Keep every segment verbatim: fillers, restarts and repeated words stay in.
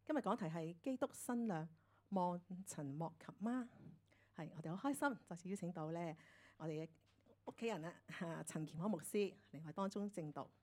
今日講題係基督新娘望塵莫及嗎？係，我哋好開心，再次邀請到咧我哋嘅屋企人啊，啊陳乾康牧師嚟我當中證道。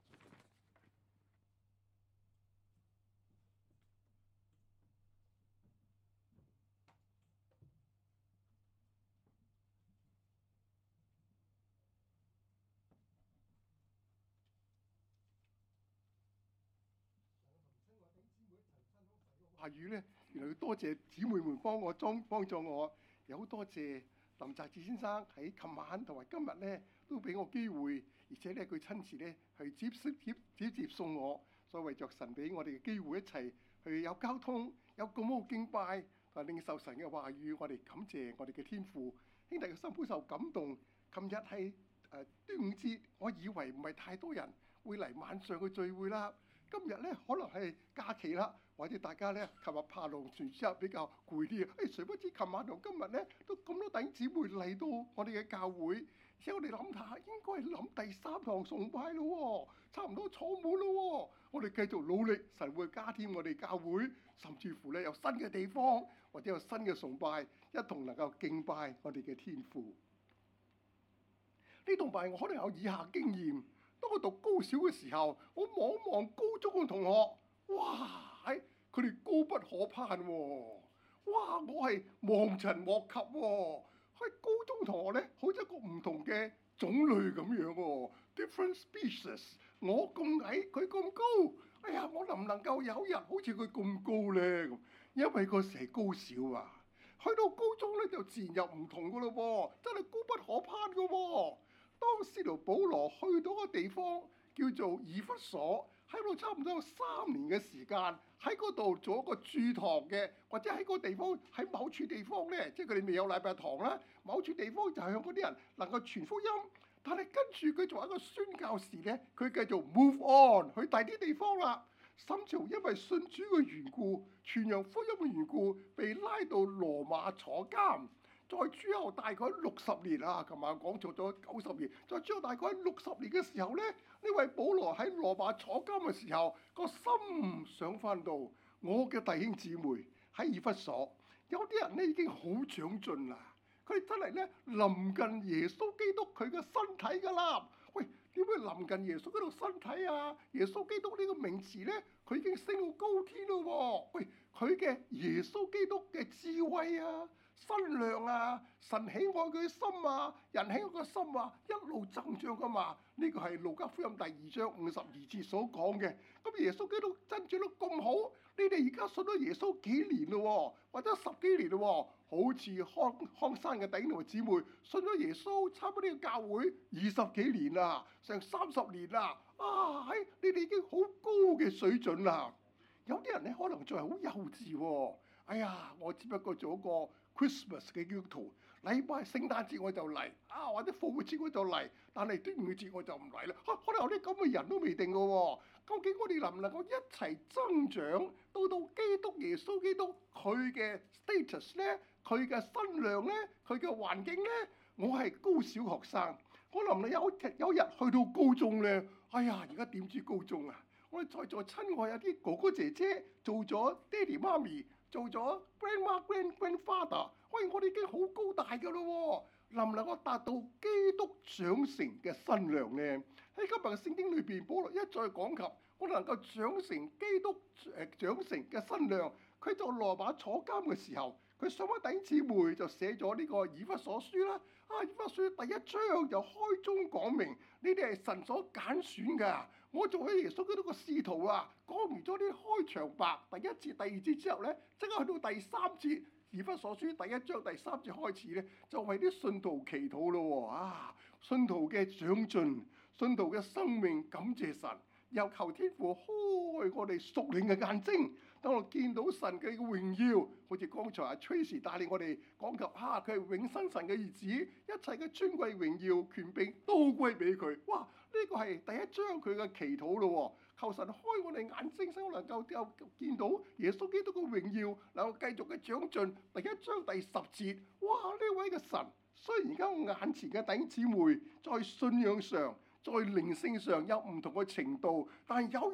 話語咧，原來要多謝姊妹們幫我裝幫助我，又好多謝林澤志先生喺琴晚同埋今日咧都俾我機會，而且咧佢親自咧去接接接接送我，所以為着神俾我哋嘅機會一齊去有交通，有咁好敬拜同埋領受神嘅話語，我哋感謝我哋嘅天父。兄弟嘅心好受感動。琴日係誒端午節，我以為唔係太多人會嚟晚上嘅聚會啦。今日咧可能係假期啦，或者大家咧琴日爬龍船之後比較攰啲啊！誒，誰不知琴晚同今日咧都咁多弟兄姊妹嚟到我哋嘅教會，而且我哋諗下應該係諗第三堂崇拜咯，差唔多坐滿咯。我哋繼續努力，神會加添我哋教會，甚至乎咧有新嘅地方或者有新嘅崇拜，一同能夠敬拜我哋嘅天父。呢崇拜我可能有以下經驗。當我讀高小嘅時候，我望望高中嘅同學，哇！佢哋高不可攀喎，哇！我係望塵莫及喎。喺高中同學咧，好似一個唔同嘅種類咁樣喎 ，different species。我咁矮，佢咁高，哎呀！我能唔能夠有日好似佢咁高咧？咁因為個成高小啊，去到高中咧就自然又唔同噶咯喎，真係高不可攀噶喎。當使徒保羅去到個地方叫做以弗所，喺度差唔多有三年嘅時間，喺嗰度做一個駐堂嘅，或者喺嗰個地方喺某處地方咧，即係佢哋未有禮拜堂啦，某處地方就係向嗰啲人能夠傳福音。但係跟住佢做一個宣教士咧，佢繼續 move on 去第啲地方啦。甚至因為信主嘅緣故、傳揚福音嘅緣故，被拉到羅馬坐監。在之後大概六十年啊，琴晚講錯咗九十年。在之後大概六十年嘅時候咧，呢位保羅喺羅馬坐監嘅時候，個心想翻到我嘅弟兄姊妹喺以弗所，有啲人咧已經好長進啦，佢哋真係咧臨近耶穌基督佢嘅身體㗎啦。喂，點會臨近耶穌基督身體啊？耶穌基督呢個名詞咧，佢已經升到高天咯喎。喂，佢嘅耶穌基督嘅智慧啊！身量啊，神喜愛佢嘅心啊，人喜愛佢嘅心啊，一路增長噶嘛。呢、這個係路加福音第二章五十二節所講嘅。咁耶穌基督增長得咁好，你哋而家信咗耶穌幾年咯，或者十幾年咯，好似康康山嘅弟兄同姊妹信咗耶穌，差唔多呢個教會二十幾年啦，成三十年啦。啊，喺你哋已經好高嘅水準啦。有啲人咧可能仲係好幼稚喎。哎呀，我只不過做一個 Christmas 嘅基督徒，禮拜聖誕節我就嚟，啊或者復活節我就嚟，但係端午節我就唔嚟啦。嚇，可能有啲咁嘅人都未定嘅喎。究竟我哋能唔能夠一齊增長到到基督耶穌基督佢嘅 status 咧，佢嘅身量咧，佢嘅環境咧？我係高小學生，我能唔能有日有日去到高中咧？哎呀，而家點知高中啊？我哋在座親愛有啲哥哥姐姐做咗爹哋媽咪。做咗 grandma grand grandfather， 喂，我哋已經好高大㗎咯喎，能唔能夠達到基督長成嘅身量咧？喺今日嘅聖經裏邊，保羅一再講及我哋能夠長成基督誒長成嘅身量。佢就羅馬坐監嘅時候，佢上一弟兄姊妹就寫咗呢個以弗所書啦。啊，以弗所書第一章就開宗講明，呢啲係神所揀選㗎。我做咗耶穌基督個使徒啊，講完咗啲開場白第一節、第二節之後咧，即刻去到第三節，以弗所書第一章第三節開始咧，就為啲信徒祈禱咯喎。啊，信徒嘅長進，信徒嘅生命，感謝神。又求天父開我哋屬靈嘅眼睛，等我見到神嘅榮耀。好似剛才阿 Tracy 帶領我哋講及，哈、啊，佢係永生神嘅兒子，一切嘅尊貴榮耀權柄都歸俾佢。哇！呢、這個係第一章佢嘅祈禱咯。求神開我哋眼睛，使我能夠有見到耶穌基督嘅榮耀，能夠繼續嘅長進。第一章第十節，哇！呢位嘅神，雖然而家我眼前嘅弟兄姊妹在信仰上，在靈性上有唔同嘅程度，但係有日呢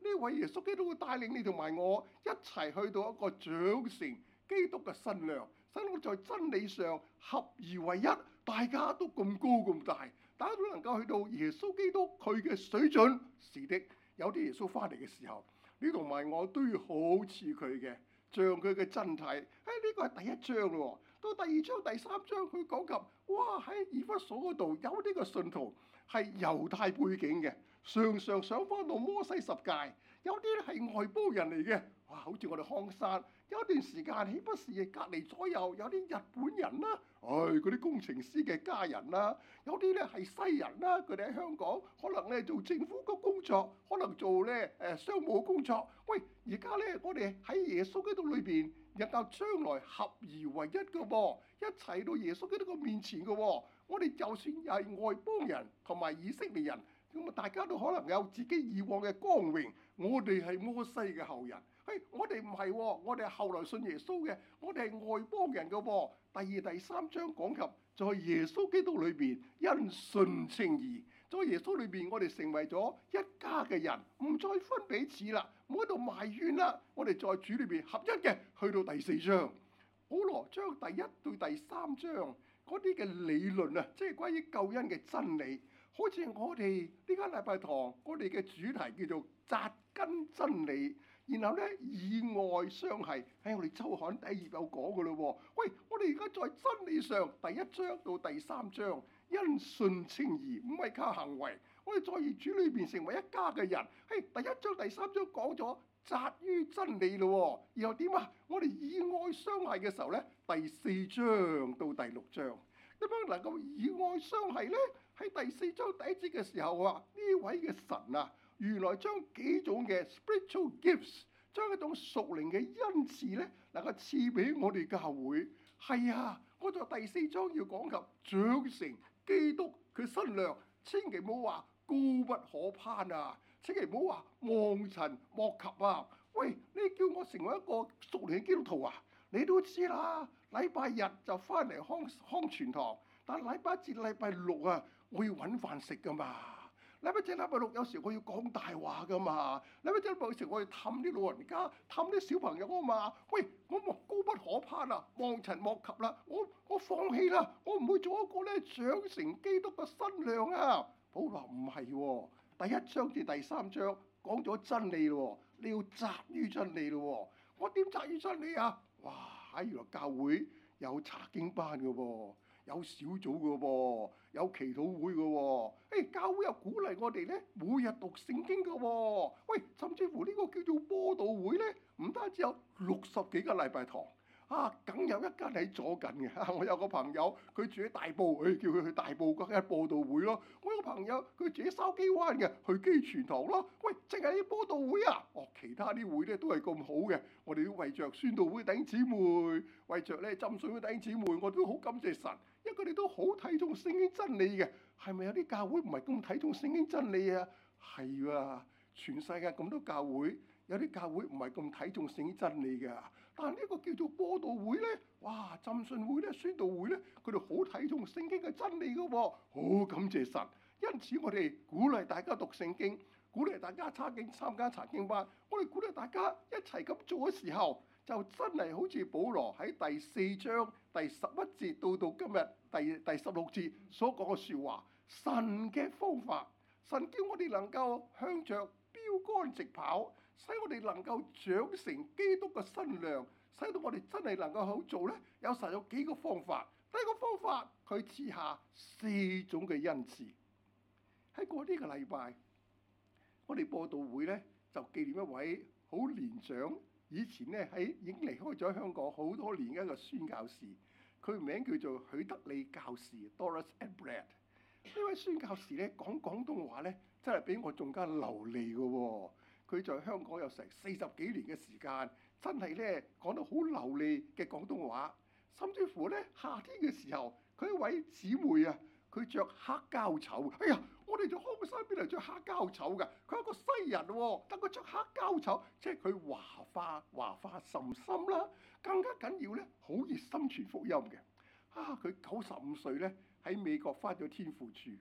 呢位耶穌基督會帶領你同埋我一齊去到一個長成基督嘅新娘，使我在真理上合而為一，大家都咁高咁大，大家都能夠去到耶穌基督佢嘅水準。是的，有啲耶穌翻嚟嘅時候，你同埋我都要好似佢嘅，像佢嘅真體。誒、哎，呢個係第一章咯。到第二章、第三章，佢講及，哇喺以弗所嗰度有呢個信徒係猶太背景嘅，常常想翻到摩西十誡。有啲咧係外邦人嚟嘅，哇！好似我哋康山有一段時間，豈不是隔離左右有啲日本人啦、啊，唉嗰啲工程師嘅家人啦、啊，有啲咧係西人啦、啊，佢哋喺香港可能咧做政府嘅工作，可能做咧誒商務工作。喂，而家咧我哋喺耶穌基督裏邊，能夠將來合而為一嘅噃，一齊到耶穌基督嘅面前嘅喎。我哋就算係外邦人同埋以色列人，咁啊大家都可能有自己以往嘅光榮。我哋係摩西嘅後人，嘿，我哋唔係喎，我哋係後來信耶穌嘅，我哋係外邦人嘅喎。第二、第三章講及在耶穌基督裏邊因信稱義，在耶穌裏邊我哋成為咗一家嘅人，唔再分彼此啦，唔喺度埋怨啦。我哋在主裏邊合一嘅，去到第四章，保羅將第一到第三章嗰啲嘅理論啊，即係關於救恩嘅真理，好似我哋呢間禮拜堂，我哋嘅主題叫做扎根真理，然後咧以愛相係，喺我哋周刊第一頁有講嘅咯喎。喂，我哋而家在真理上第一章到第三章，因信稱義，唔係靠行為。我哋在主裏邊成為一家嘅人。嘿，第一章第三章講咗扎於真理咯，然後點啊？我哋以愛相係嘅時候咧，第四章到第六章，點樣能夠以愛相係咧？喺第四章第一節嘅時候話，呢位嘅神啊，原來將幾種嘅 spiritual gifts， 將一種屬靈嘅恩賜咧，能夠賜俾我哋教會。係啊，我在第四章要講及長成基督佢新娘，千祈唔好話高不可攀啊，千祈唔好話望塵莫及啊。喂，你叫我成為一個屬靈基督徒啊？你都知啦，禮拜日就翻嚟康康全堂，但禮拜一至禮拜六啊，我要揾飯食噶嘛。禮拜一至禮拜六有時我要講大話噶嘛。禮拜一至禮拜六有時我要氹啲老人家、氹啲小朋友啊嘛。喂，我話高不可攀啊，望塵莫及啦，我我放棄啦，我唔會做一個咧長成基督嘅新娘啊。保羅話唔係喎，第一章至第三章講咗真理咯，你要扎於真理咯。我點扎於真理啊？哇！原來教會有查經班嘅喎，有小組嘅喎，有祈禱會嘅喎。誒，教會又鼓勵我哋咧，每日讀聖經嘅喎。喂，甚至乎呢個叫做播道會咧，唔單止有六十幾個禮拜堂，啊，梗有一間喺左近嘅。啊，我有個朋友，佢住喺大埔，誒，叫佢去大埔嗰間播道會咯。我有個朋友，佢住喺筲箕灣嘅，去基全堂咯。喂，淨係啲播道會啊？哦，其他啲會咧都係咁好嘅。我哋都為着宣道會弟兄姊妹，為着咧浸水會弟兄姊妹，我都好感謝神，因為佢哋都好睇重聖經真理嘅。係咪有啲教會唔係咁睇重聖經真理啊？係啊，全世界咁多教會，有啲教會唔係咁睇重聖經真理嘅。但係呢個叫做播道會咧，哇！浸信會咧、宣道會咧，佢哋好睇重聖經嘅真理嘅喎，好感謝神。因此我哋鼓勵大家讀聖經，鼓勵大家參經參加查經班。我哋鼓勵大家一齊咁做嘅時候，就真係好似保羅喺第四章第十一節到到今日第第十六節所講嘅説話，神嘅方法，神叫我哋能夠向着標竿直跑，使我哋能夠長成基督嘅新娘，使到我哋真係能夠好做咧。有神有幾個方法，第一個方法佢賜下四種嘅恩賜。喺過呢個禮拜，我哋播道會咧就紀念一位好年長，以前咧喺已經離開咗香港好多年嘅一個宣教士，佢名叫做許德利教士 Doris and Brad。呢位宣教士咧講廣東話咧，真係比我仲加流利嘅喎、哦。佢在香港有成四十幾年嘅時間，真係咧講得好流利嘅廣東話。甚至乎咧夏天嘅時候，佢一位姊妹啊，佢着黑膠綢。哎呀，我哋做康山邊度着黑膠綢㗎？佢係一個西人喎、哦，但佢着黑膠綢，即係佢華化華化甚深啦。更加緊要咧，好熱心傳福音嘅。啊，佢九十五歲咧喺美國返咗天父處。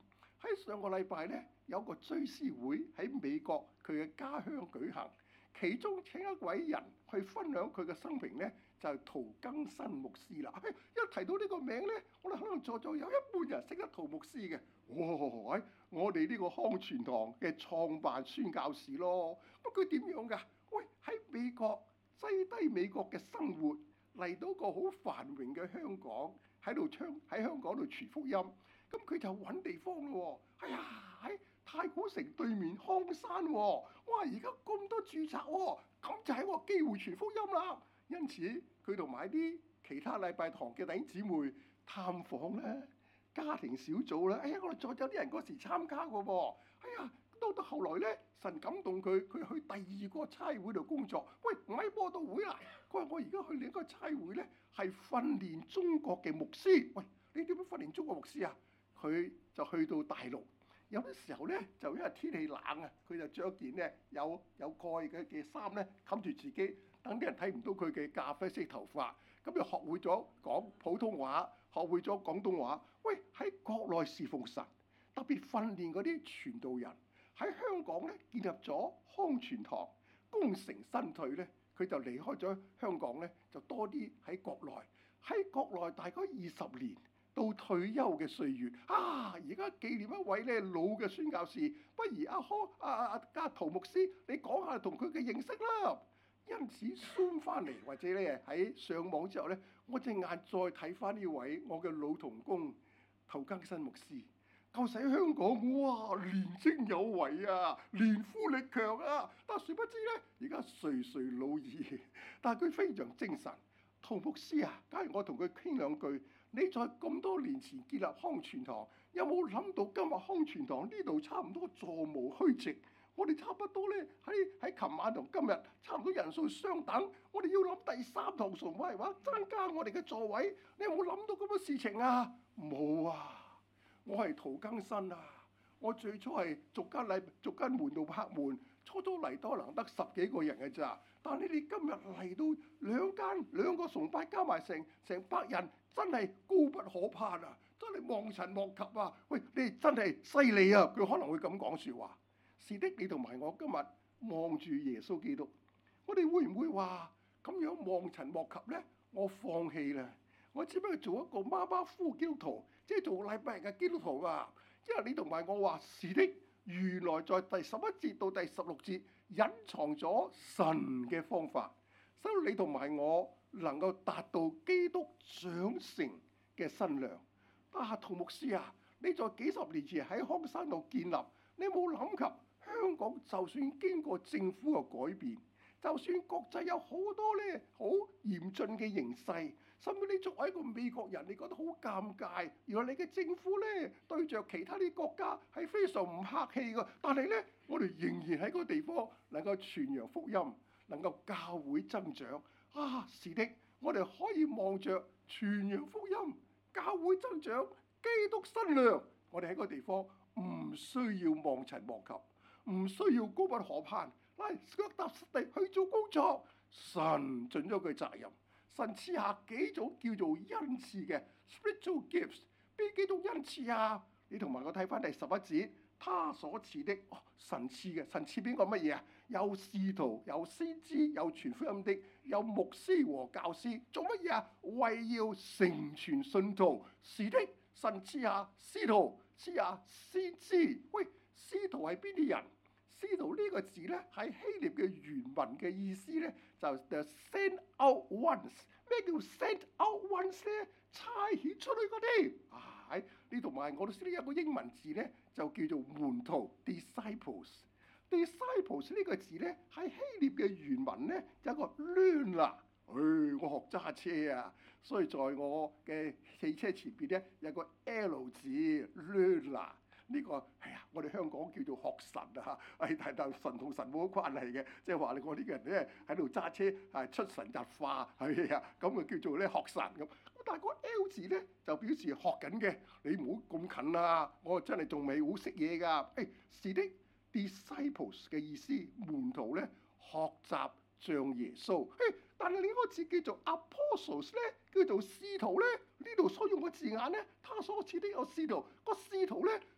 喺上個禮拜咧，有個追思會喺美國佢嘅家鄉舉行，其中請一位人去分享佢嘅生平咧，就係陶更新牧師啦。一提到呢個名咧，我哋可能在座有一半人識得陶牧師嘅。哇！我哋呢個康全堂嘅創辦宣教士咯。咁佢點樣㗎？喂，喺美國擠低美國嘅生活，嚟到個好繁榮嘅香港，喺度唱喺香港度傳福音。咁佢就揾地方咯。哎呀，喺太古城對面康山喎。哇！而家咁多住宅喎，咁就係個機會傳福音啦。因此佢同埋啲其他禮拜堂嘅弟兄姊妹探訪咧，家庭小組啦。哎呀，我哋再有啲人嗰時參加過喎。哎呀，到到後來咧，神感動佢，佢去第二個差會度工作。喂，唔係播道會啦。佢話我而家去另一個差會咧，係訓練中國嘅牧師。喂，你點樣訓練中國牧師啊？佢就去到大陸，有啲時候咧，就因為天氣冷啊，佢就着一件咧有有蓋嘅嘅衫咧，冚住自己，等啲人睇唔到佢嘅咖啡色頭髮。咁就學會咗講普通話，學會咗廣東話。喂，喺國內侍奉神，特別訓練嗰啲傳道人喺香港咧，建立咗康全堂，功成身退咧，佢就離開咗香港咧，就多啲喺國內。喺國內大概二十年。到退休嘅歲月啊！而家紀念一位咧老嘅宣教士，不如阿康阿阿阿陶牧師，你講下同佢嘅認識啦。因此轉翻嚟，或者咧喺上網之後咧，我隻眼再睇翻呢位我嘅老同工陶更新牧師，舊時喺香港哇年青有為啊，年富力強啊，但係殊不知咧，而家垂垂老矣，但係佢非常精神。陶牧師啊，假如我同佢傾兩句。你在咁多年前建立康全堂，有冇諗到今日康全堂呢度差唔多座無虛席？我哋差不多咧喺喺琴晚同今日差唔多人數相等。我哋要諗第三堂崇拜話增加我哋嘅座位。你有冇諗到咁嘅事情啊？冇啊！我係陶更新啊！我最初係逐間禮逐間門度拍門，初初嚟多能得十幾個人嘅咋。但你哋今日嚟到兩間兩個崇拜加埋成成百人。真係高不可攀啊！真係望塵莫及啊！喂，你哋真係犀利啊！佢可能會咁講説話。是的，你同埋我今日望住耶穌基督，我哋會唔會話咁樣望塵莫及咧？我放棄啦！我只不過做一個馬馬虎基督徒，即係做禮拜日嘅基督徒啊！因為你同埋我話是的，原來在第十一節到第十六節隱藏咗神嘅方法，所以你同埋我能夠達到基督長成嘅身量。啊，陶牧師啊，你在幾十年前喺康山度建立，你冇諗及香港就算經過政府嘅改變，就算國際有好多咧好嚴峻嘅形勢，甚至你作為一個美國人，你覺得好尷尬。原來你嘅政府咧對着其他啲國家係非常唔客氣㗎，但係咧我哋仍然喺嗰個地方能夠傳揚福音，能夠教會增長。啊，是的，我哋可以望着傳揚福音、教會增長、基督身量，我哋喺個地方唔需要望塵莫及，唔需要高不可攀，嚟腳踏實地去做工作。神盡咗佢責任，神賜下幾種叫做恩賜嘅 spiritual gifts， 邊幾種恩賜啊？你同埋我睇翻第十一節。他所賜的，哦、神賜嘅，神賜邊個乜嘢啊？有使徒，有先知，有傳福音的，有牧師和教師，做乜嘢啊？為要成全信徒。是的，神賜下使徒，賜下先知。喂，使徒係邊啲人？使徒呢個字咧，喺希臘嘅原文嘅意思咧，就就 send out ones。咩叫 send out ones 咧？差遣出去嗰啲。啊，喺呢度埋我都識得有個英文字咧，就叫做門徒 disciples。disciples 呢個字咧，喺希臘嘅原文咧，有一個 learner。誒，我學揸車啊，所以在我嘅汽車前邊咧有個 L 字 learner。呢、這個係啊，我哋香港叫做學神啊，係但但神同神冇乜關係嘅，即係話我呢個人咧喺度揸車係出神入化係啊，咁啊叫做咧學神咁。但係個 L 字咧就表示學緊嘅，你唔好咁近啊！我真係仲未好識嘢㗎。誒，是的 disciples 嘅意思，門徒咧學習像耶穌。誒，但係呢個字叫做 apostles 咧，叫做使徒咧，呢度所用嘅字眼咧，他所指的有使徒，個使徒咧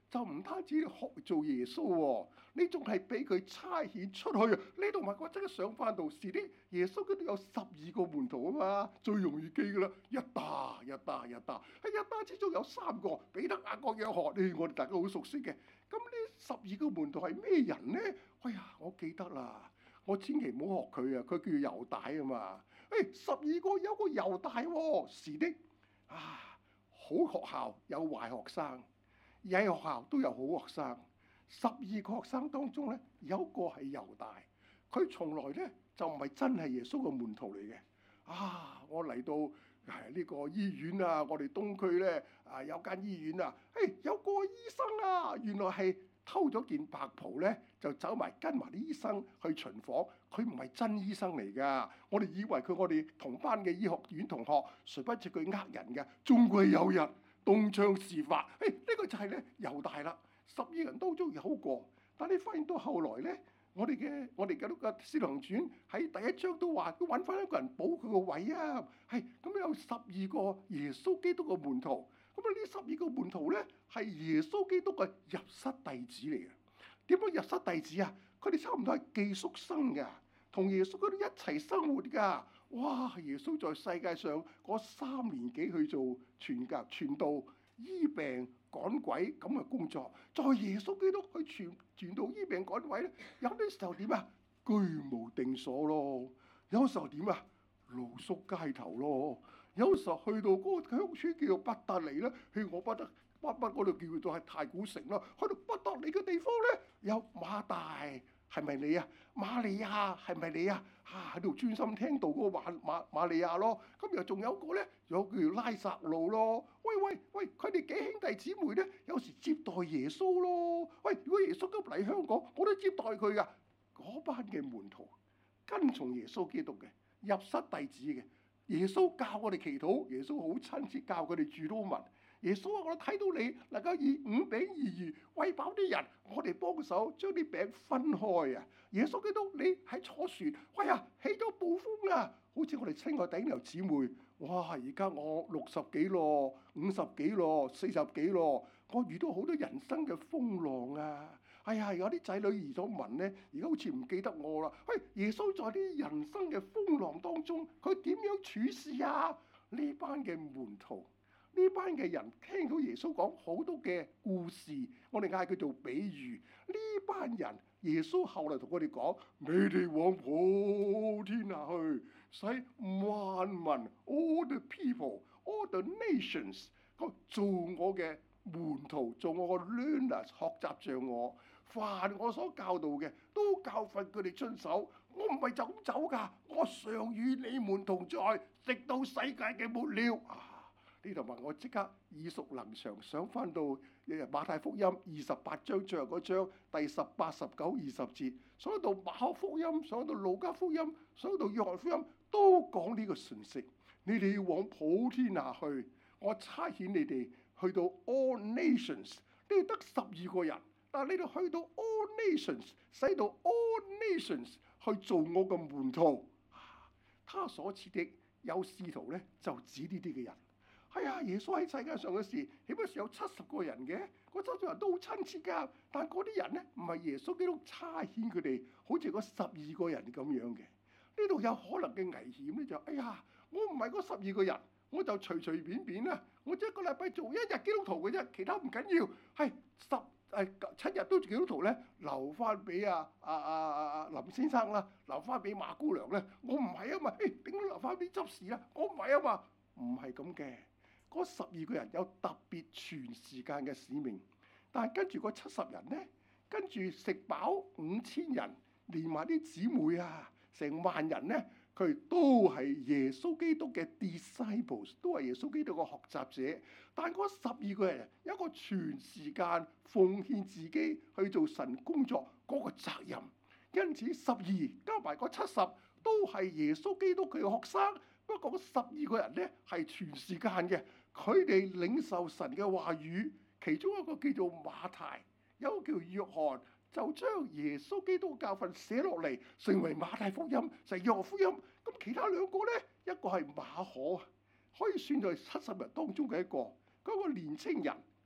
就唔單止學做耶穌喎，你仲係俾佢差遣出去啊！呢度咪我即刻想翻到時啲耶穌嗰度有十二個門徒啊嘛，最容易記噶啦，一打一打一打，喺一打之中有三個彼得、雅各、約翰，呢我哋大家好熟悉嘅。咁呢十二個門徒係咩人呢？哎呀，我記得啦，我千祈唔好學佢啊，佢叫猶大啊嘛。誒，十二個有個猶大喎，是的啊，好學校有壞學生。而喺學校都有好學生，十二個學生當中咧，有一個係猶大，佢從來咧就唔係真係耶穌嘅門徒嚟嘅。啊，我嚟到誒呢個醫院啊，我哋東區咧啊有間醫院啊，誒有個醫生啊，原來係偷咗件白袍咧，就走埋跟埋啲醫生去巡訪，佢唔係真醫生嚟㗎。我哋以為佢我哋同班嘅醫學院同學，誰不知佢呃人嘅，終歸有日東窗事發，誒、哎、呢、這個就係咧猶大啦。十二人當中有一個，但你發現到後來咧，我哋嘅我哋嘅呢個《使徒行傳》喺第一章都話，佢揾翻一個人補佢個位啊。係咁有十二個耶穌基督嘅門徒，咁啊呢十二個門徒咧係耶穌基督嘅入室弟子嚟嘅。點樣入室弟子啊？佢哋差唔多係寄宿生㗎，同耶穌嗰度一齊生活㗎。哇！耶穌在世界上嗰三年幾去做傳教、傳道、醫病、趕鬼咁嘅工作，在耶穌基督去傳傳道、醫病、趕鬼咧，有啲時候點啊？居無定所咯，有時候點啊？露宿街頭咯，有時候去到嗰個鄉村叫做伯特利咧，去我不得北北嗰度叫做係太古城咯，去到伯特利嘅地方咧，有馬大。係咪你啊？瑪利亞係咪你啊？啊喺度專心聽道嗰個馬馬瑪利亞咯。咁又仲有個咧，有個叫拉撒路咯。喂喂喂，佢哋幾兄弟姊妹咧，有時接待耶穌咯。喂，如果耶穌今日嚟香港，我都接待佢噶。嗰班嘅門徒跟從耶穌基督嘅入室弟子嘅，耶穌教我哋祈禱，耶穌好親切教佢哋主禱文。耶穌話：我睇到你能夠以五餅二魚餵飽啲人，我哋幫手將啲餅分開啊！耶穌基督，你喺坐船，喂呀，起咗暴風啊！好似我哋親愛頂頭姊妹，哇！而家我六十幾咯，五十幾咯，四十幾咯，我遇到好多人生嘅風浪啊！哎呀，有啲仔女移咗民咧，而家好似唔記得我啦。喂，耶穌在啲人生嘅風浪當中，佢點樣處事啊？呢班嘅門徒。呢班嘅人聽到耶穌講好多嘅故事，我哋嗌佢做比喻。呢班人耶穌後嚟同我哋講：你哋往普天下去，使萬民 all the people all the nations 做我嘅門徒，做我嘅 learners 學習像我，凡我所教導嘅都教訓佢哋遵守。我唔係就咁走㗎，我常與你們同在，直到世界嘅末了。呢度話我即刻耳熟能詳，想翻到馬太福音二十八章最後嗰章第十八、十九、二十節，想到馬可福音，想到路加福音，想到約翰福音，都講呢個訊息。你哋要往普天下去，我差遣你哋去到 all nations。呢度得十二個人，但係你哋去到 all nations，使到 all nations 去做我嘅門徒。他所賜的有使徒咧，就指呢啲嘅人。係啊、哎，耶穌喺世界上嘅事，起碼有七十個人嘅，嗰七十人都好親切㗎。但嗰啲人咧，唔係耶穌基督差遣佢哋，好似嗰十二個人咁樣嘅。呢度有可能嘅危險咧，就哎呀，我唔係嗰十二個人，我就隨隨便便啦，我一個禮拜做一日基督徒嘅啫，其他唔緊要。係十誒七日都做基督徒咧，留翻俾阿阿阿阿林先生啦，留翻俾馬姑娘咧。我唔係啊嘛，誒點解留翻啲執事啊？我唔係啊嘛，唔係咁嘅。嗰十二個人有特別全時間嘅使命，但係跟住嗰七十人咧，跟住食飽五千人，連埋啲姊妹啊，成萬人咧，佢都係耶穌基督嘅 disciples， 都係耶穌基督嘅學習者。但係嗰十二個人有一個全時間奉獻自己去做神工作嗰個責任，因此十二加埋嗰七十都係耶穌基督佢嘅學生。不過嗰十二個人咧係全時間嘅，佢哋領受神嘅話語。其中一個叫做馬太，有一個叫約翰，就將耶穌基督教訓寫落嚟，成為馬太福音，成約翰福音。咁其他兩個咧，一個係馬可，可以算在七十人當中嘅一個。嗰個年青人，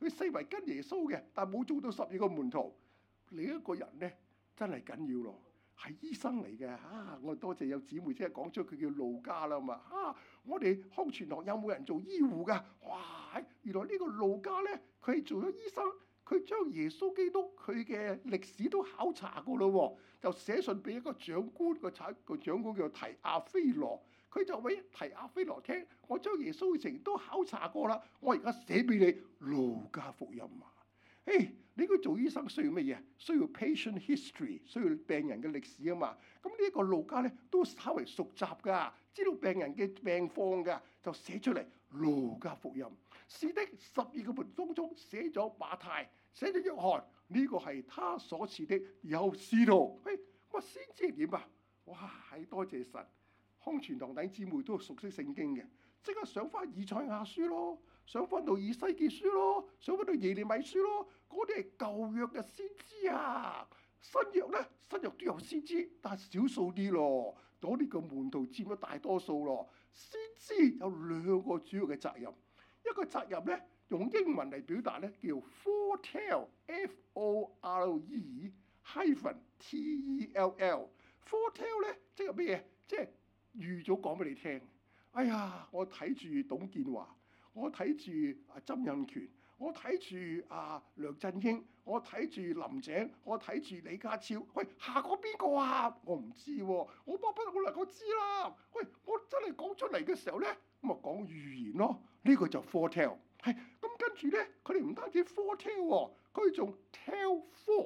佢四圍跟耶穌嘅，但冇做到十二個門徒。另一個人咧真係緊要咯，係醫生嚟嘅啊！我多謝有姊妹即係講出佢叫路加啦嘛啊！我哋康泉堂有冇人做醫護㗎？哇！原來呢個路加咧，佢係做咗醫生，佢將耶穌基督佢嘅歷史都考察過咯喎，就寫信俾一個長官，個產個長官叫提亞非羅，佢就俾提亞非羅聽，我將耶穌嘅情都考察過啦，我而家寫俾你路加福音啊！誒，你佢做醫生需要乜嘢？需要 patient history， 需要病人嘅歷史啊嘛。咁呢一個路加咧都稍為熟習㗎，知道病人嘅病況㗎，就寫出嚟路加福音。是的，十二個門當中寫咗馬太，寫咗約翰，呢、這個係他所賜的有使徒。誒，我先知係點啊？哇！係多謝神，康泉堂弟兄姊妹都熟悉聖經嘅，即刻上翻以賽亞書咯。想翻到以西結書咯，想翻到耶利米書咯，嗰啲係舊約嘅先知啊。新約咧，新約都有先知，但係少數啲咯。嗰啲個門徒佔咗大多數咯。先知有兩個主要嘅責任，一個責任咧用英文嚟表達咧叫 foretell，F O R E hyphen T E L L。foretell 咧即係咩嘢？即係預早講俾你聽。哎呀，我睇住董建華。我睇住啊曾蔭權，我睇住啊梁振英，我睇住林鄭，我睇住李家超。喂，下個邊個啊？我唔知喎、啊，我巴不得我能夠知啦。喂，我真係講出嚟嘅時候咧，咁啊講預言咯。呢、這個就 foretell。係咁跟住咧，佢哋唔單止 foretell 喎，佢仲 tell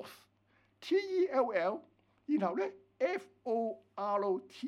forth，T E L L， 然後咧 F O R T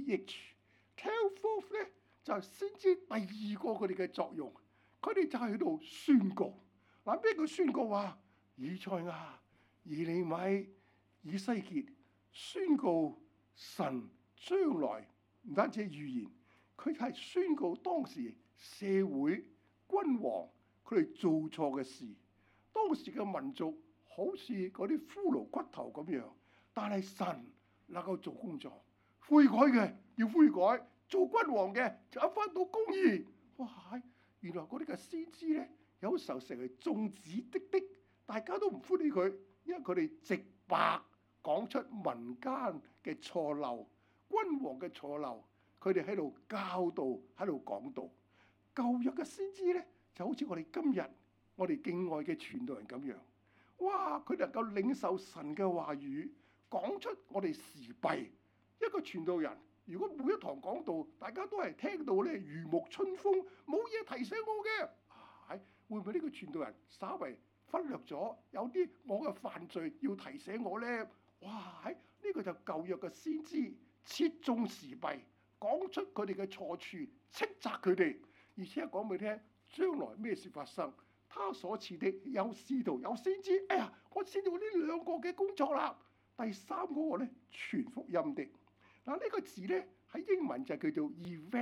H，tell forth 咧就係先知第二個佢哋嘅作用。佢哋就喺度宣告，嗱咩叫宣告啊？以賽亞、耶利米、以西結宣告神將來唔單止係預言，佢係宣告當時社會君王佢哋做錯嘅事。當時嘅民族好似嗰啲骷髏骨頭咁樣，但係神能夠做工作，悔改嘅要悔改，做君王嘅就一翻到公義。哇！原來嗰啲嘅先知咧，有時候成為眾矢的的，大家都唔歡喜佢，因為佢哋直白講出民間嘅錯漏、君王嘅錯漏，佢哋喺度教導、喺度講道。舊約嘅先知咧，就好似我哋今日我哋敬愛嘅傳道人咁樣，哇！佢能夠領受神嘅話語，講出我哋時弊。一個傳道人，如果每一堂講道，大家都係聽到咧如沐春風，冇嘢提醒我嘅，係會唔會呢個傳道人稍為忽略咗有啲我嘅犯罪要提醒我咧？哇！喺呢個就舊約嘅先知切中時弊，講出佢哋嘅錯處，斥責佢哋，而且講俾你聽將來咩事發生。他所賜的有使徒有先知，哎呀，我先做呢兩個嘅工作啦。第三嗰個咧傳福音的。嗱，呢個字咧喺英文就叫做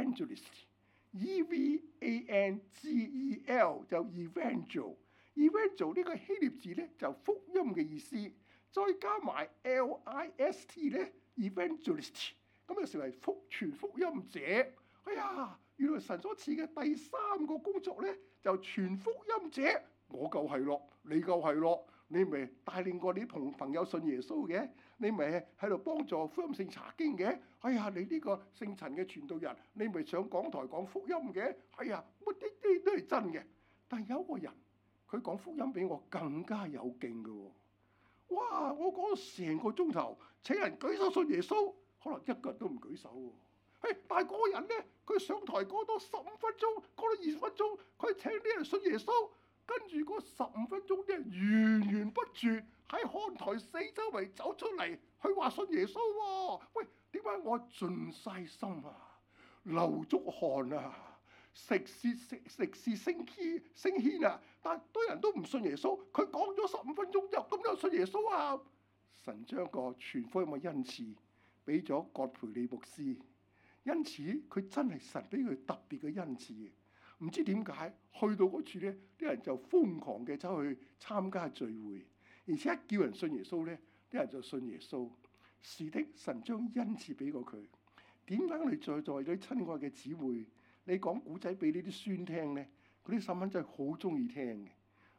evangelist，E V A N G E L 就 evangel，evangel 呢個希臘字咧就福音嘅意思，再加埋 L I S T 咧 evangelist， 咁就成為福傳福音者。哎呀，原來神所賜嘅第三個工作咧就傳福音者，我夠係咯，你夠係咯，你咪帶領過啲同朋友信耶穌嘅。你咪喺度幫助福音聖查經嘅，哎呀！你呢個姓陳嘅傳道人，你咪上講台講福音嘅，哎呀！乜啲啲都係真嘅。但係有一個人，佢講福音比我更加有勁嘅喎。哇！我講咗成個鐘頭，請人舉手信耶穌，可能一個人都唔舉手喎。誒，但係嗰個人咧，佢上台講多十五分鐘，講到二十分鐘，佢請啲人信耶穌，跟住嗰十五分鐘啲人源源不絕。喺看台四周圍走出嚟，去話信耶穌喎。喂，點解我盡晒心啊，流足汗啊，食肆食食肆升天升天啊？但係多人都唔信耶穌，佢講咗十五分鐘就咁樣信耶穌啊？神將個傳福音嘅恩賜俾咗葛培理牧師，因此佢真係神俾佢特別嘅恩賜。唔知點解去到嗰處咧，啲人就瘋狂嘅走去參加聚會。而且一叫人信耶穌咧，啲人就信耶穌。是的，神將恩賜俾過佢。點解我哋在座啲親愛嘅姊妹，你講古仔俾呢啲孫聽咧，嗰啲細蚊仔好中意聽嘅。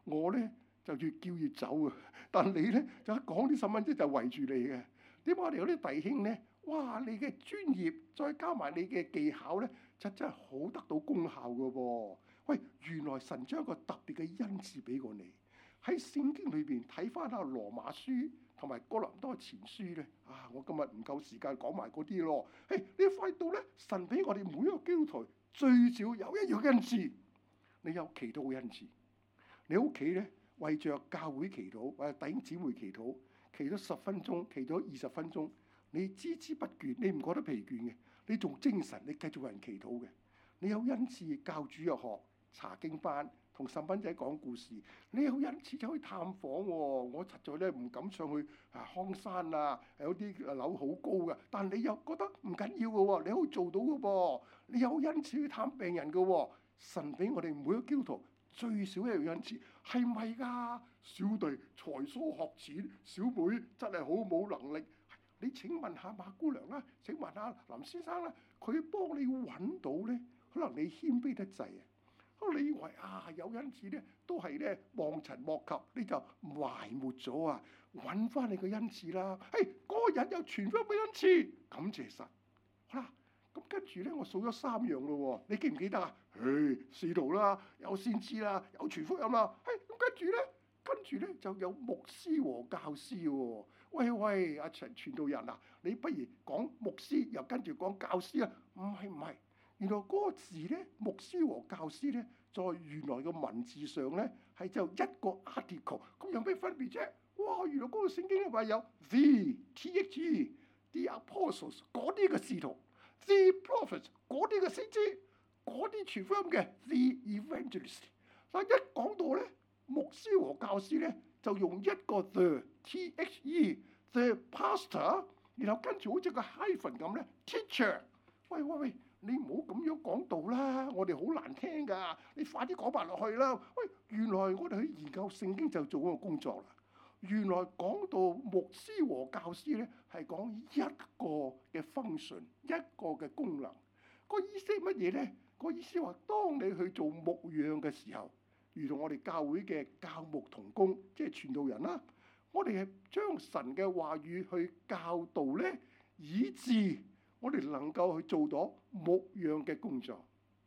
我咧就越叫越走啊，但你咧就一講啲細蚊仔就圍住你嘅。點解我哋有啲弟兄咧？哇！你嘅專業再加埋你嘅技巧咧，就真係好得到功效嘅噃。喂，原來神將一個特別嘅恩賜俾過你。喺聖經裏邊睇翻下羅馬書同埋哥林多前書咧，啊！我今日唔夠時間講埋嗰啲咯。誒，你發現到咧，神俾我哋每一個基督徒最少有一樣恩賜，你有祈禱嘅恩賜。你屋企咧為着教會祈禱，或者弟兄姊妹祈禱，祈咗十分鐘，祈咗二十分鐘，你孜孜不倦，你唔覺得疲倦嘅，你仲精神，你繼續為人祈禱嘅。你有恩賜教主日學、查經班，同細蚊仔講故事。你有恩賜就可以探訪喎。我實在咧唔敢上去啊康山啊，有啲樓好高嘅，但你又覺得唔緊要嘅喎，你可以做到嘅噃。你有恩賜去探病人嘅喎。神俾我哋每個基督徒最少一樣恩賜，係咪㗎？小弟才疏學淺，小妹真係好冇能力。你請問下馬姑娘啦，請問下林先生啦，佢幫你揾到咧，可能你謙卑得滯啊！你以為啊有恩賜咧，都係咧望塵莫及，你就埋沒咗啊！揾翻你個恩賜啦！誒，嗰個人有傳福音嘅恩賜，感謝神。好啦，咁跟住咧，我數咗三樣咯喎，你記唔記得啊？誒，使徒啦，有先知啦，有傳福音啦。誒，咁跟住咧，跟住咧就有牧師和教師喎。喂喂，阿陳傳道人啊，你不如講牧師，又跟住講教師啊？唔係唔係。原來嗰個字咧，牧師和教師咧，在原來嘅文字上咧，係就一個 article， 咁有咩分別啫？哇！原來嗰個聖經咧話有 the T H E the apostles 嗰啲嘅使徒 ，the prophets 嗰啲嘅先知，嗰啲傳福音嘅 the evangelist。但一講到咧，牧師和教師咧，就用一個 the T H E the pastor， 然後跟住好似個 hyphen 咁咧 teacher。喂喂喂！你唔好咁樣講道啦，我哋好難聽㗎。你快啲講埋落去啦。喂，原來我哋去研究聖經就做嗰個工作啦。原來講到牧師和教師咧，係講一個嘅 function， 一個嘅功能。個意思係乜嘢咧？個意思話，當你去做牧養嘅時候，如同我哋教會嘅教牧同工，即係傳道人啦，我哋係將神嘅話語去教導咧，以致我哋能夠去做到牧養嘅工作。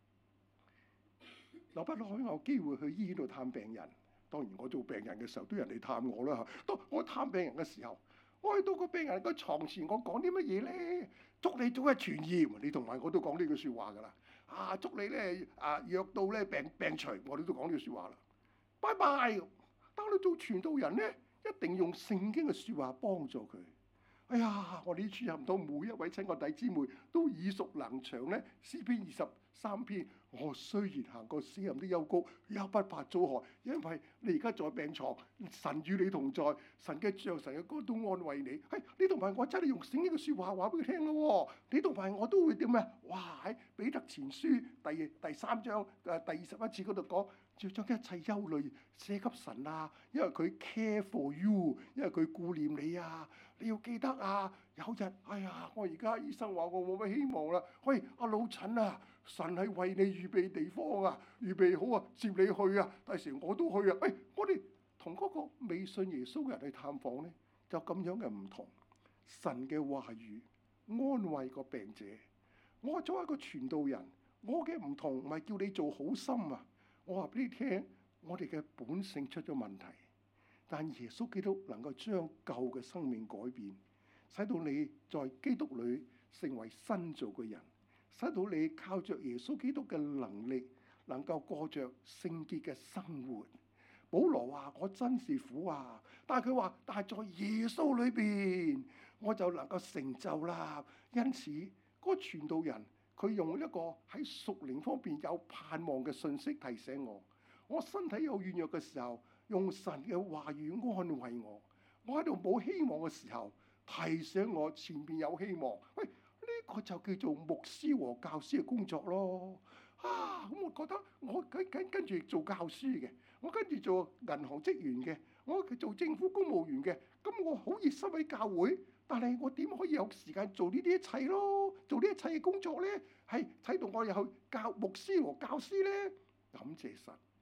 留不落去，我有機會去醫院度探病人。當然我做病人嘅時候都有人嚟探我啦。當我探病人嘅時候，我去到個病人個床前，我講啲乜嘢咧？祝你早日痊癒。你同埋我都講呢句説話㗎啦。啊，祝你咧啊藥到咧病病除，我哋都講呢句説話啦。拜拜。當你做傳道人咧，一定用聖經嘅説話幫助佢。哎呀，我哋主任到每一位親愛弟姊妹都耳熟能詳咧。詩篇二十三篇，我雖然行過死蔭的幽谷，也不怕遭害，因為你而家在病床，神與你同在，神嘅杖、神嘅竿都安慰你。係你同埋我真係用聖經嘅説話話俾佢聽咯。你同埋我都會點啊？哇！喺彼得前書第第三章誒第二十一次嗰度講，要將一切憂慮寫給神啊，因為佢 care for you， 因為佢顧念你啊。你要記得啊，有日哎呀，我而家醫生話我冇乜希望啦。喂，阿老陳啊，神係為你預備地方啊，預備好啊，接你去啊。第時我都去啊。喂，我哋同嗰個未信耶穌嘅人去探訪咧，就咁樣嘅唔同。神嘅話語安慰個病者。我作為一個傳道人，我嘅唔同唔係叫你做好心啊。我話俾你聽，我哋嘅本性出咗問題。但耶穌基督能夠將舊嘅生命改變，使到你在基督裏成為新造嘅人，使到你靠着耶穌基督嘅能力，能夠過着聖潔嘅生活。保羅話：我真是苦啊！但係佢話：但係在耶穌裏邊，我就能夠成就啦。因此，嗰個傳道人佢用一個喺屬靈方面有盼望嘅信息提醒我：我身體有軟弱嘅時候，用神嘅話語安慰我；我喺度冇希望嘅時候，提醒我前面有希望。喂，呢個就叫做牧師和教師嘅工作咯。啊，咁我覺得我跟跟跟住做教師嘅，我跟住做銀行職員嘅，我做政府公務員嘅，咁我好熱心喺教會，但係我點可以有時間做呢啲一切咯？做呢一切嘅工作咧，係使到我又去教牧師和教師咧。感謝神。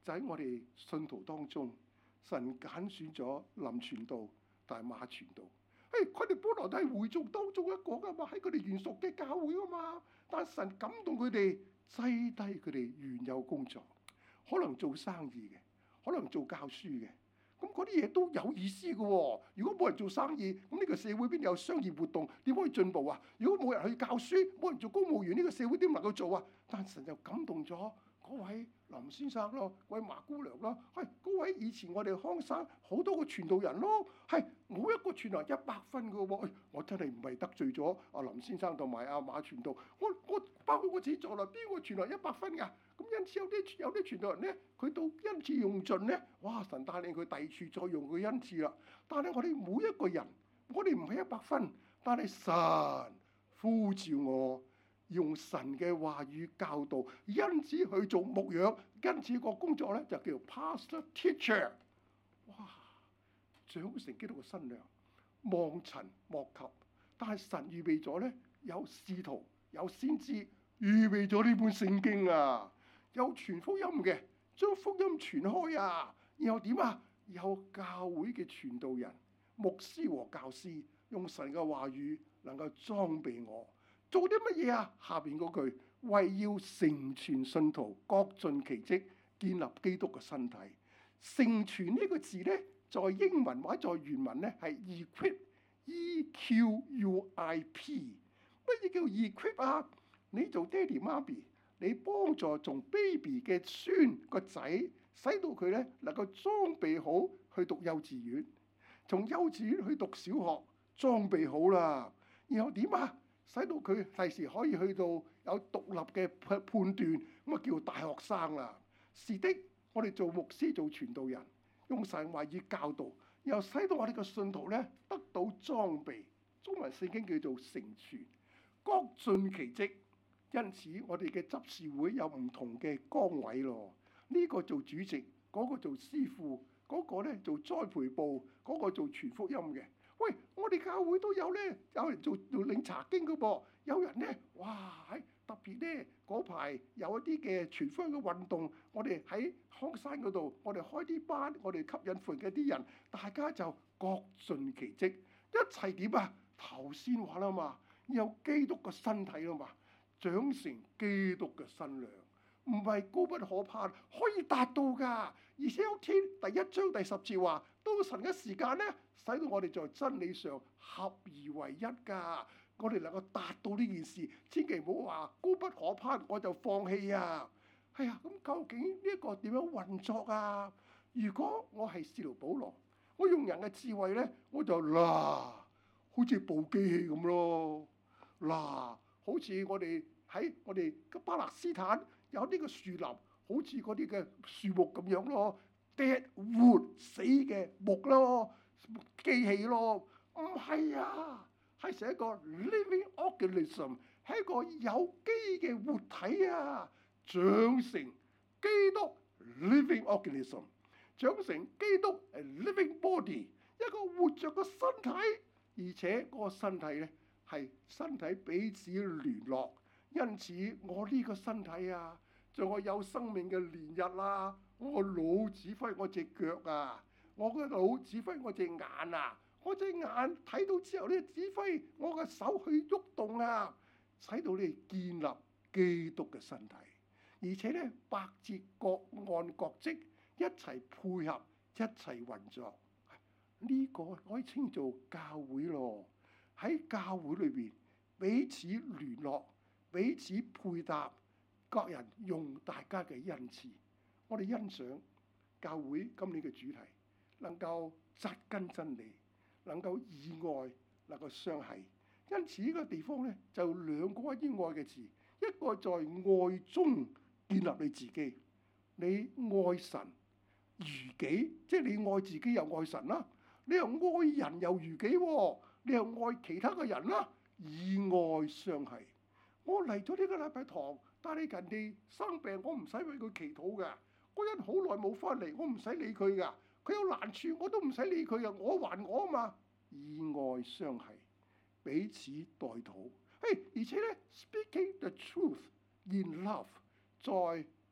就喺我哋信徒當中，神揀選咗林傳道同埋馬傳道。誒，佢哋本來都係會眾當中一個噶嘛，喺佢哋原屬嘅教會啊嘛。但神感動佢哋，擠低佢哋原有工作，可能做生意嘅，可能做教書嘅。咁嗰啲嘢都有意思嘅喎。如果冇人做生意，咁呢個社會邊有商業活動？點可以進步啊？如果冇人去教書，冇人做公務員，呢個社會點能夠做啊？但神就感動咗嗰位林先生咯，嗰位馬姑娘咯，係嗰位以前我哋康省好多個傳道人咯，係冇一個傳道人一百分嘅喎。我真係唔係得罪咗阿林先生同埋阿馬傳道，我我包括我自己在內，邊個傳道人一百分㗎？咁因此有啲有啲傳道人咧，佢到恩賜用盡咧，哇！神帶領佢第二處再用佢恩賜啦。但係我哋每一個人，我哋唔係一百分，但係神呼召我用神嘅話語教導，因此去做牧養，因此個工作咧就叫 pastor teacher。哇！長成基督嘅新娘，望塵莫及。但係神預備咗咧，有使徒，有先知，預備咗呢本聖經啊！有傳福音嘅，將福音傳開啊！然後點啊？有教會嘅傳道人、牧師和教師，用神嘅話語能夠裝備我，做啲乜嘢啊？下邊嗰句，為要成全信徒，各盡其職，建立基督嘅身體。成全呢個字咧，在英文或者在原文咧係 equip，E Q U I P。乜嘢叫 equip 啊？你做爹哋媽咪，你幫助從 baby 嘅孫個仔，使到佢咧能夠裝備好去讀幼稚園，從幼稚園去讀小學，裝備好啦。然後點啊？使到佢第時可以去到有獨立嘅判判斷，咁啊叫大學生啦。是的，我哋做牧師做傳道人，用神話語教導，又使到我哋嘅信徒咧得到裝備。中文聖經叫做成全，各盡其職。因此，我哋嘅執事會有唔同嘅崗位咯。呢個做主席，嗰個做師傅，嗰個咧做栽培部，嗰個做傳福音嘅。喂，我哋教會都有咧，有人做做領查經嘅噃，有人咧，哇喺特別咧嗰排有一啲嘅傳福音嘅運動，我哋喺康山嗰度，我哋開啲班，我哋吸引附近嘅啲人，大家就各盡其職，一齊點啊？頭先話啦嘛，有基督嘅身體啦嘛。長成基督嘅新娘，唔係高不可攀，可以達到㗎。而且有天第一章第十節話，到神嘅時間咧，使到我哋在真理上合而為一㗎。我哋能夠達到呢件事，千祈唔好話高不可攀，我就放棄啊。係啊，咁究竟呢一個點樣運作啊？如果我係使徒保羅，我用人嘅智慧咧，我就嗱，好似部機器咁咯，嗱。好似我哋喺我哋巴勒斯坦有呢個樹林，好似嗰啲嘅樹木咁樣咯 ，dead wood 死嘅木咯，機器咯，唔係啊，係成一個 living organism， 係一個有機嘅活體啊，長成基督 living organism， 長成基督 living body， 一個活着嘅身體，而且嗰個身體咧。係身體彼此聯絡，因此我呢個身體啊，在我有生命嘅年日啦，我個腦指揮我隻腳啊，我個腦指揮我隻眼啊，我隻眼睇到之後咧，指揮我個手去喐動啊，使到你建立基督嘅身體，而且咧百節各按各職一齊配合，一齊運作，呢、這個可以稱做教會咯。喺教會裏邊彼此聯絡、彼此配搭，各人用大家嘅恩賜。我哋欣賞教會今年嘅主題，能夠扎根真理，能夠以愛能夠相繫。因此呢個地方咧就兩個關於愛嘅字，一個在愛中建立你自己，你愛神如己，即係你愛自己又愛神啦，你又愛人又如己喎。你又愛其他嘅人啦，以愛相繫。我嚟咗呢個禮拜堂，但係人哋生病，我唔使為佢祈禱㗎。嗰人好耐冇翻嚟，我唔使理佢㗎。佢有難處，我都唔使理佢㗎。我還我啊嘛，以愛相繫，彼此代禱。誒，而且咧 ，speaking the truth in love，在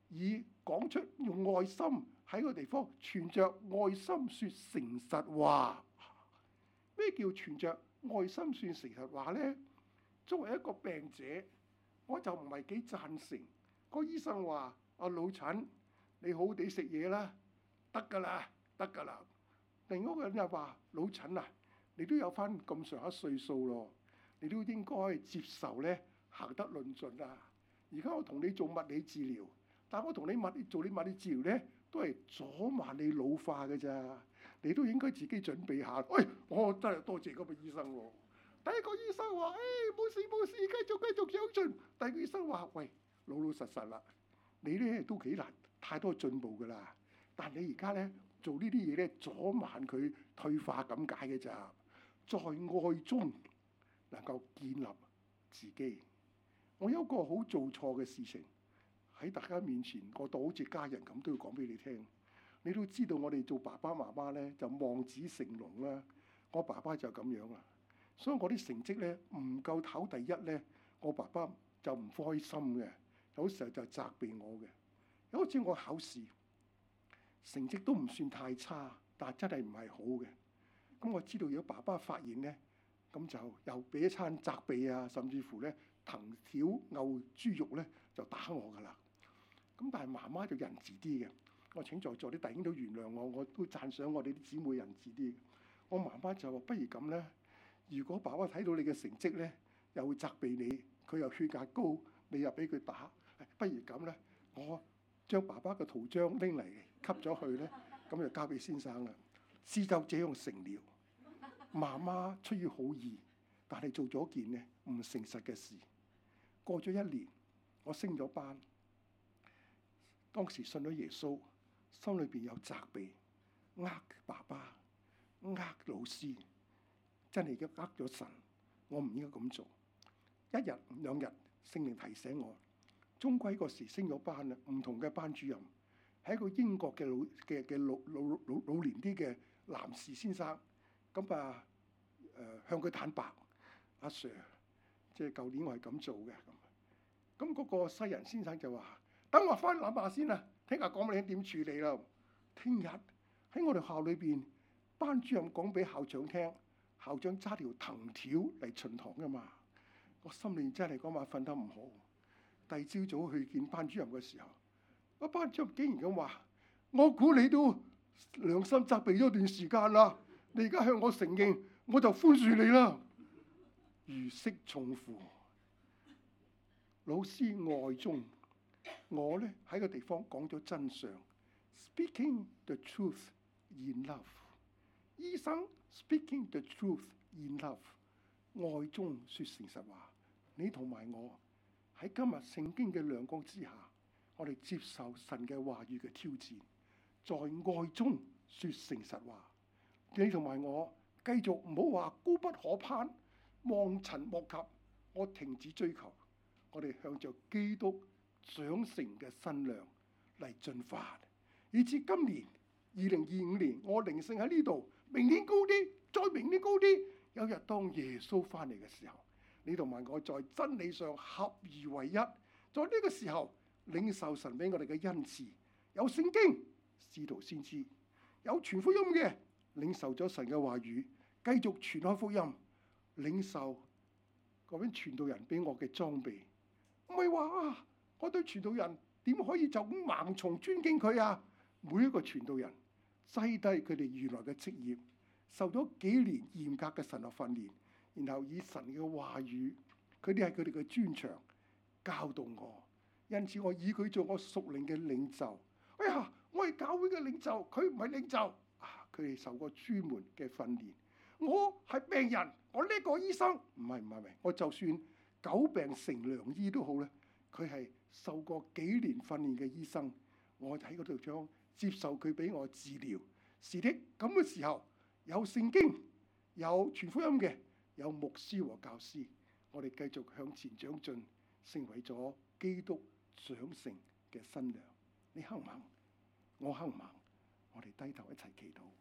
以講出用愛心喺個地方，存着愛心説誠實話。咩叫存着愛心説誠實話呢？作為一個病者，我就唔係幾贊成。個醫生話：阿老陳，你好好地食嘢啦，得㗎啦，得㗎啦。另一個人又話：老陳啊，你都有翻咁上下歲數咯，你都應該接受咧行得論盡啊。而家我同你做物理治療，但我同你物做你物理治療咧，都係阻慢你老化㗎咋。你都應該自己準備下。喂、哎，我真係多謝嗰個醫生喎。第一個醫生話：誒、哎、冇事冇事，繼續繼續長進。第二個醫生話：喂，老老實實啦，你咧都幾難，太多進步㗎啦。但你而家咧做呢啲嘢咧，阻慢佢退化咁解嘅咋。在愛中能夠建立自己。我有一個好做錯嘅事情喺大家面前，我當好似家人咁都要講俾你聽。你都知道我哋做爸爸媽媽咧就望子成龍啦。我爸爸就咁樣啊，所以我啲成績咧唔夠考第一咧，我爸爸就唔開心嘅，有時候就責備我嘅。有一次我考試成績都唔算太差，但係真係唔係好嘅。咁我知道如果爸爸發現咧，咁就又俾一餐責備啊，甚至乎咧藤條牛豬肉咧就打我㗎啦。咁但係媽媽就仁慈啲嘅。我請在座啲弟兄都原諒我，我都讚賞我哋啲姊妹仁慈啲。我媽媽就話：不如咁咧，如果爸爸睇到你嘅成績咧，又會責備你，佢又血壓高，你又俾佢打，不如咁咧，我將爸爸嘅圖章拎嚟吸咗去咧，咁就交俾先生啦。事就這樣成了。媽媽出於好意，但係做咗件咧唔誠實嘅事。過咗一年，我升咗班，當時信咗耶穌。心裏邊有責備，呃爸爸，呃老師，真係而家呃咗神，我唔應該咁做。一日兩日，聖靈提醒我，終歸嗰時升咗班啦，唔同嘅班主任係一個英國嘅老嘅嘅老老老老年啲嘅男士先生，咁啊誒向佢坦白，阿 Sir， 即係舊年我係咁做嘅，咁咁嗰個西人先生就話：等我翻諗下先啦。聽日講俾你點處理啦。聽日喺我哋校裏邊，班主任講俾校長聽，校長揸條藤條嚟巡堂噶嘛。我心裏真係嗰晚瞓得唔好。第二朝早去見班主任嘅時候，個班主任竟然咁話：我估你都良心責備咗段時間啦，你而家向我承認，我就寬恕你啦。如釋重負。老師愛中。我咧喺個地方講咗真相 ，speaking the truth in love。醫生 speaking the truth in love， 愛中説誠實話。你同埋我喺今日聖經嘅亮光之下，我哋接受神嘅話語嘅挑戰，在愛中説誠實話。你同埋我繼續唔好話高不可攀，望塵莫及。我停止追求，我哋向着基督長成嘅身量嚟進化，以至今年二零二五年，我靈性喺呢度，明年高啲，再明年高啲。有日當耶穌翻嚟嘅時候，你同埋我在真理上合而為一，在呢個時候領受神俾我哋嘅恩賜，有聖經、使徒先知，有傳福音嘅，領受咗神嘅話語，繼續傳開福音，領受嗰邊傳道人俾我嘅裝備，唔係話啊！我對傳道人點可以就咁盲從尊敬佢啊？每一個傳道人擠低佢哋原來嘅職業，受咗幾年嚴格嘅神學訓練，然後以神嘅話語，佢哋係佢哋嘅專長教導我。因此我以佢做我屬靈嘅領袖。哎呀，我係教會嘅領袖，佢唔係領袖啊！佢哋受過專門嘅訓練。我係病人，我呢個醫生唔係唔係唔係，我就算久病成良醫都好咧，佢係受過幾年訓練嘅醫生，我喺嗰度將接受佢俾我治療。是的，咁嘅時候有聖經、有傳福音嘅、有牧師和教師，我哋繼續向前長進，成為咗基督長成嘅新娘。你肯唔肯？我肯唔肯？我哋低頭一齊祈禱，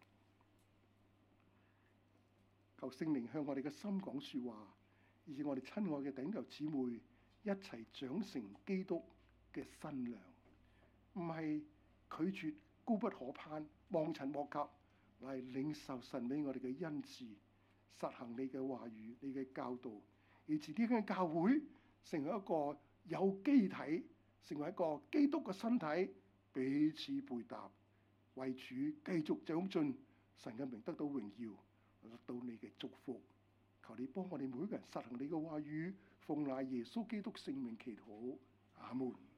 求聖靈向我哋嘅心講説話，以致我哋親愛嘅弟兄姊妹一齊長成基督嘅新娘。 唔係拒絕高不可攀、望塵莫及，乃係領受神俾我哋嘅恩賜，實行你嘅話語、你嘅教導，以至呢間教會成為一個有機體，成為一個基督嘅身體，彼此配搭，為主繼續長進，神嘅名得到榮耀，得到你嘅祝福。求你幫我哋每個人實行你嘅話語，奉賴耶穌基督聖名祈禱，阿門。